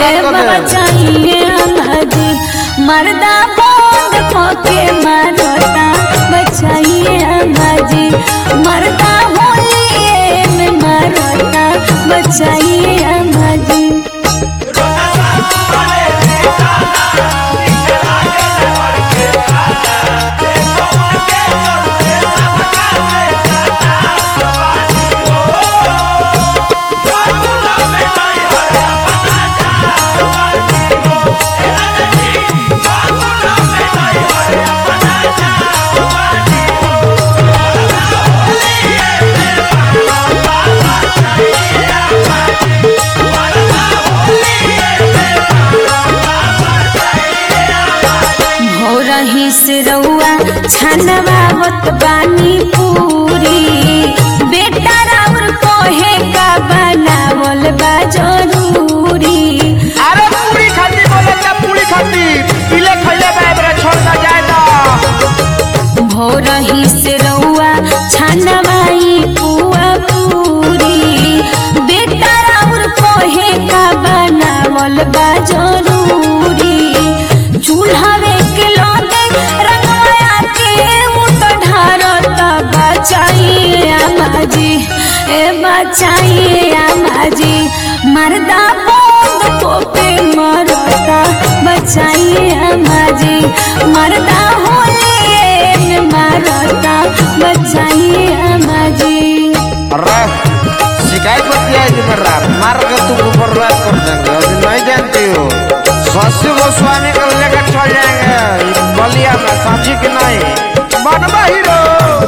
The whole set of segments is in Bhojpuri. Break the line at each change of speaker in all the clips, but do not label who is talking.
बचाइए अम्माजी मर्दा बंद खोके मारता बचाइए अम्माजी मर्दा होलिए में मारता बचाइए अम्माजी। रही से रउआ छनवावत बानी पूरी बेटा राउर कोहे का बनावल बा जरूरी।
अरे पूरी खाती बोले क्या पूरी खाती पीले खइले बाबरा छोड़ ना जाए तो
भो रही से रउआ छनवाई पुआ पूरी बेटा राउर कोहे का बनावल बा जरूरी। चूल्हावे के लोगे रंगवाया के मुत ढारता बचाइए अम्माजी ए बचाइए अम्माजी मर्दा बंद खोके मरता बचाइए अम्माजी मर्दा होलिए में मारता बचाइए अम्माजी।
अरे शिकायत मत किया जी मेरा मार के तुम बर्बाद कर देंगे अभी नहीं जानती हो शशि गोस्वामी को लेकर चल जाएंगे बलिया में समझी कि नहीं बनवा हीरो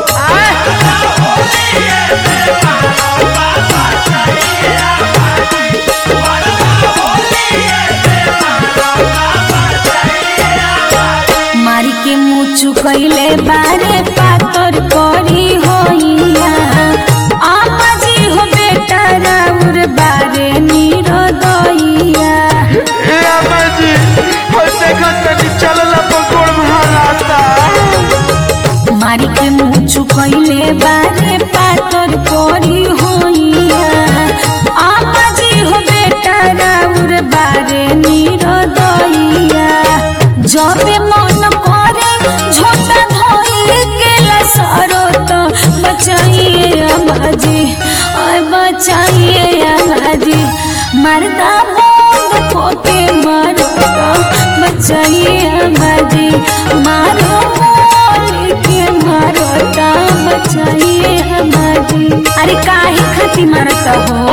मारी के मुँह चुकैले बारे पातर करी होइया अम्माजी हो बेटा राउर बारे नीरो दैया।
अम्माजी होते खतनी चलला पकोड़ भालाता
मारी के मुँह चुकैले बारे पातर करी होइया अम्माजी हो बेटा राउर बारे नीरो दैया। जबे मन करे झोटा धोई के लसरो तो बचाइए अम्माजी ओए बचाइए अम्माजी मर्दा बंद खोके मारता बचाइए अम्माजी मारो बोल के मारता बचाइए अम्माजी। अरे काहे खाती मारता हो